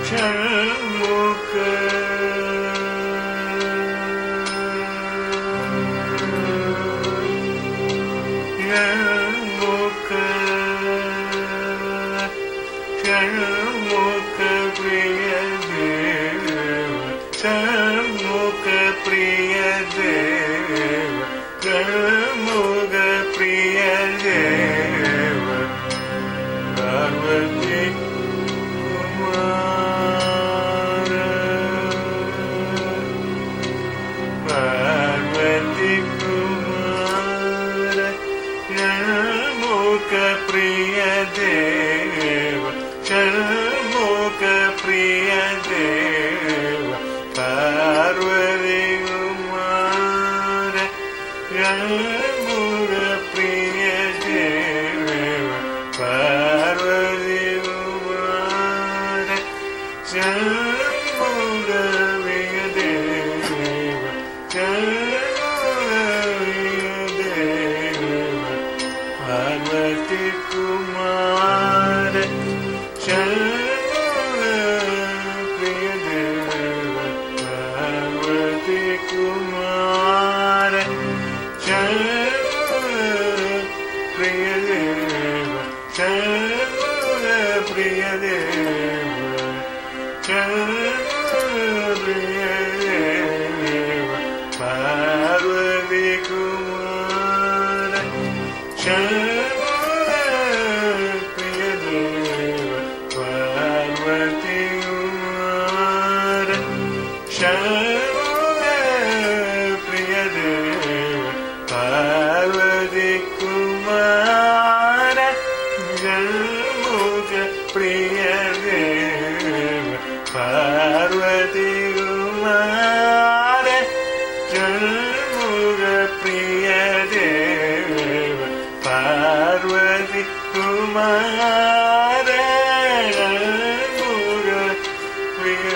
ஷண்முக ஷண்முக பிரிய தேவ ஷண்முக பிரிய தேவ ஷண்முக பிரிய தேவ பார்வதி குமார பார்வதி குமார ஷண்முக பிரிய தேவ ஷண்முக பிரிய தேவ பார்வதி குமார ஷண்முக பிரிய தேவ பார்வதி குமார ஷண்முக பிரிய தேவ ஷண்முக பிரிய தேவ பார்வதி குமார ஷண்முக பிரிய தேவ பார்வதி குமார ஷண்முக பிரிய தேவ ஷண்முக பிரிய தேவ ஷண்முக பிரிய தேவ பார்வதி குமார ஷண்முக பிரிய தேவ பார்வதி குமார ஷண்முக பிரிய தேவ பார்வதி குமார ஷண்முக பிரிய தேவ பார்வதி குமார ஷண்முக பிரிய தேவ பார்வதி குமார ஷண்முக பிரிய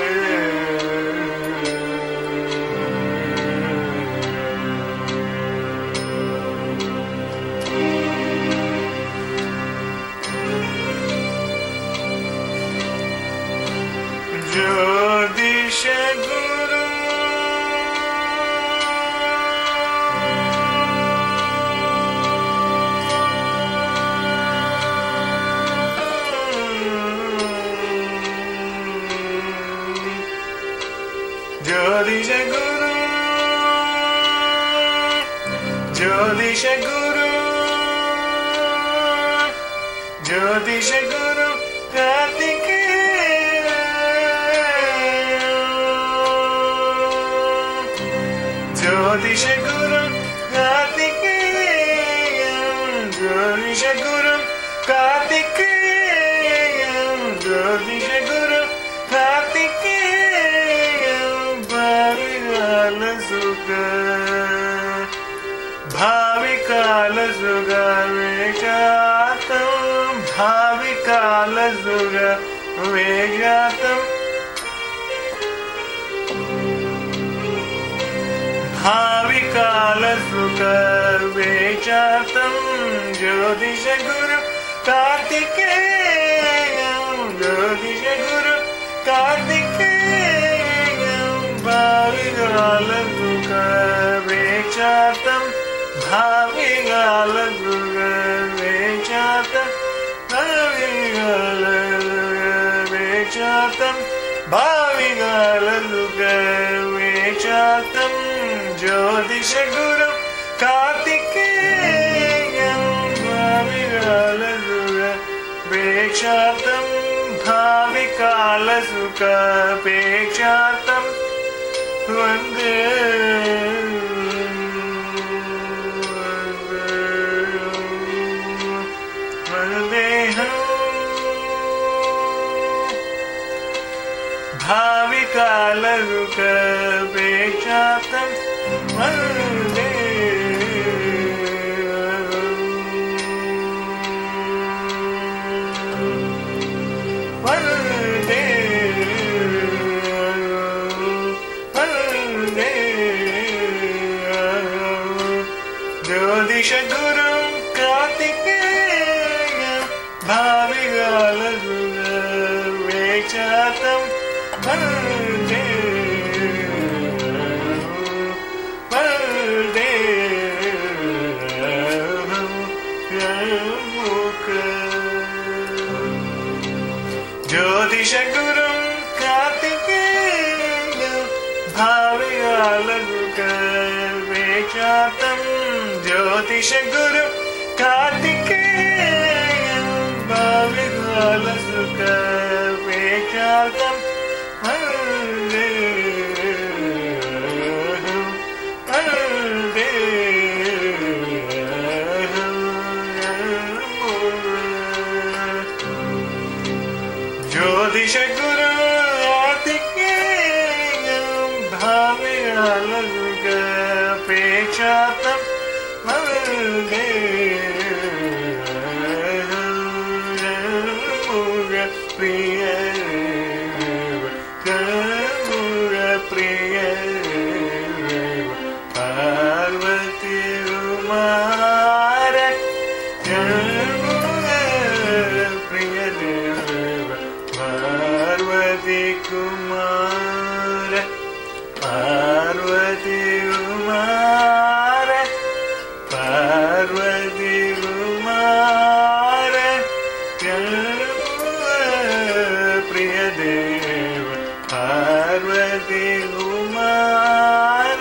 ஜோதிஷ குரு ஜோதிஷ குரு ஜோதிஷ குரு ஜோதிஷ குரு கார்த்திகேய ஜோதிஷ குரு கார்த்திகேய ஜோதிஷ குரு கார்த்திகேய ஜோதிஷ குரு கார்த்திகேய பாவிகால சுக भाविकाल सुग वेशातम भाविकाल सुग वेशातम भाविकाल सुग वेशातम ज्योतिष गुरु कार्तिकेय ज्योतिष गुरु कार्तिकेय भाविकाल सुग वेशातम भाविकाल सुग वेशातम भाविकाल वेशातम भाविकाल सुग वेशातम ज्योतिष गुरु कार्तिकेय भाविकाल सुग वेशातम भाविकाल सुग वेशातम वंदे भाविकाल सुग वेशातम वंदे वंदे वंदे ज्योतिष गुरु कार्तिकेय भाविकाल सुग वेशातम ज्योतिष गुरु कार्तिकेय भावियालुक वेचातम ज्योतिष गुरु कार्तिकेय भावियालुक वेचातम ज्योतिष गुरु कार्तिकेय भावियालुक वेचातम प्रिय प्रिय पार्वती कुमार प्रिय देव पार्वती कुमार पार्वती कुमार पार्वती कुमार प्रिय देव पार्वती कुमार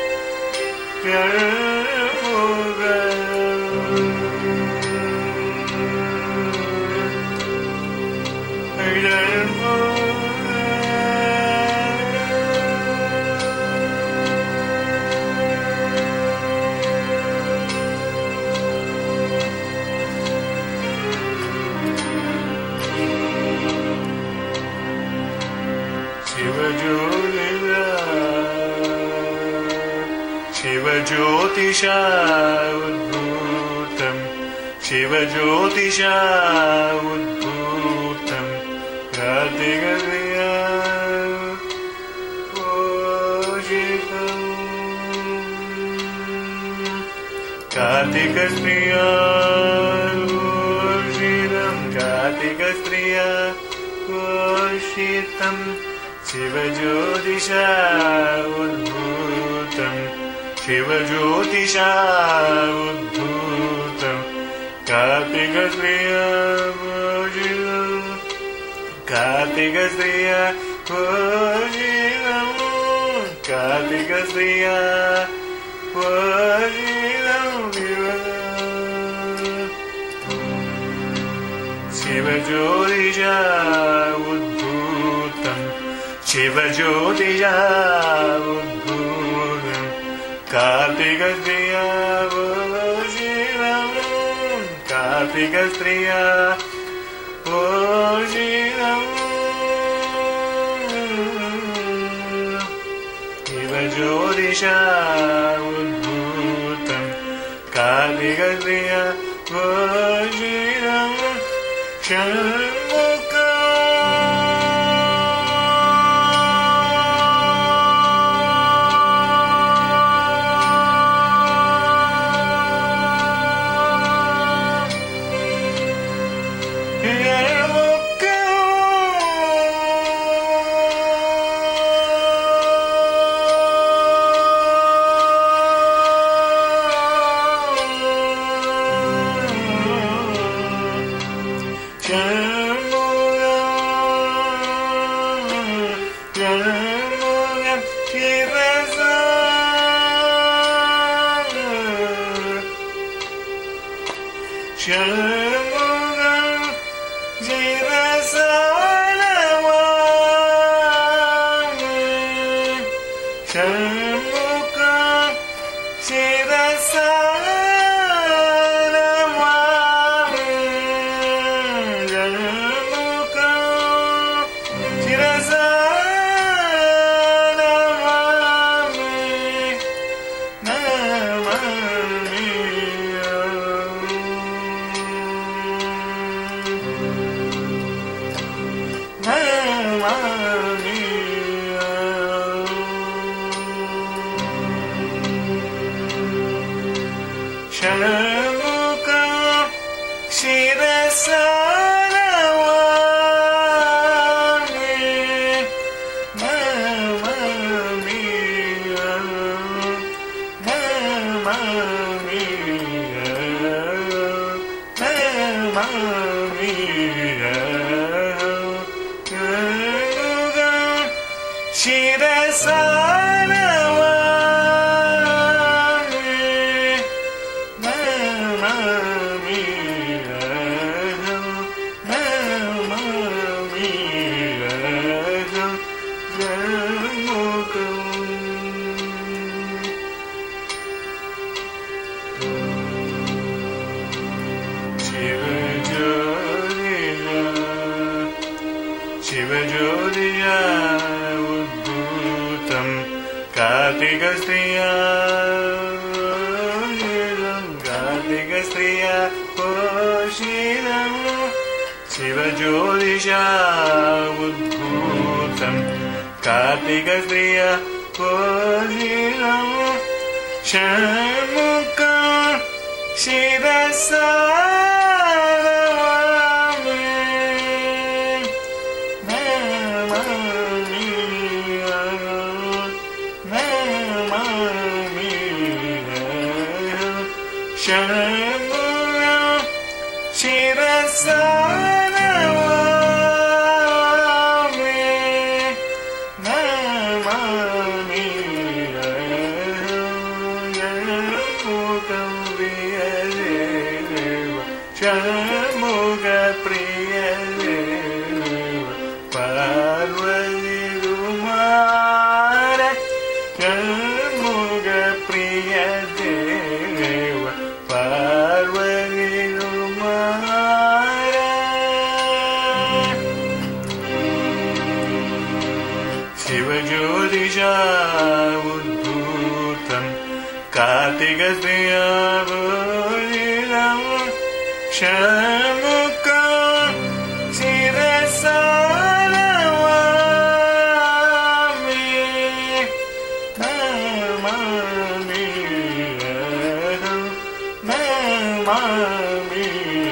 शिवज्योतिषा उद्भूतं शिवज्योतिषा उद्भूतं कार्तिकप्रिया पोषितं कार्तिकप्रिया पोषितं कार्तिकप्रिया पोषितं शिवज्योतिषा उद्भूतं शिवज्योतिषा उद्भूतं कार्तिकप्रिया पोषितं कार्तिकप्रिया पोषितं कार्तिकप्रिया पोषितं शिवज्योतिषा उद्भूतं शिवज्योतिषा उद्भूतं कार्तिकप्रिया पोषितं कार्तिकप्रिया पोषितं शिवज्योतिषा उद्भूतं कार्तिकप्रिया पोषितं षण्मुखा शिवज्योतिया उद्भूतं कार्तिकस्त्रिया कार्तिकस्त्रिया पोषितं शिवज्योतिषा उद्भूतं कार्तिकस्त्रिया पोषितं षण्मुखं शिरसा षण्मुखं शिरसा नमामि नमामि षण्मुखं प्रियदेव षण्मुखप्रियदेव पार्वती कुमार षण्मुखप्रियदेव पार्वती कुमार शिवज्योतिषा उद्भूतं कार्तिकस्त्रिया पूजितं षण्मुखं शिरसा नमामि नमामि नमामि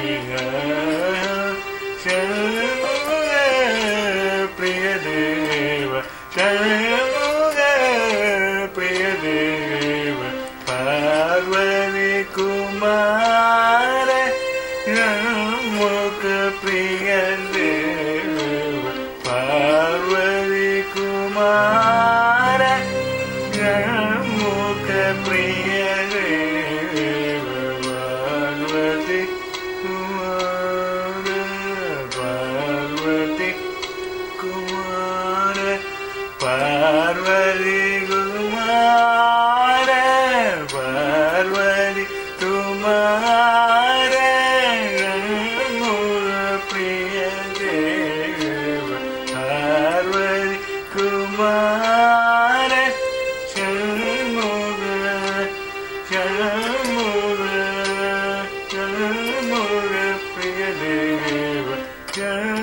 षण्मुखप्रियदेव षण्मुखप्रियदेव पार्वती कुमार षण्मुखप्रियदेव पार्वती कुमार षण्मुखप्रियदेव पार्वती कुमार पार्वती कुमार पार्वती कुमार पार्वती कुमार षण्मुखप्रियदेव पार्वती कुमार षण्मुखप्रियदेव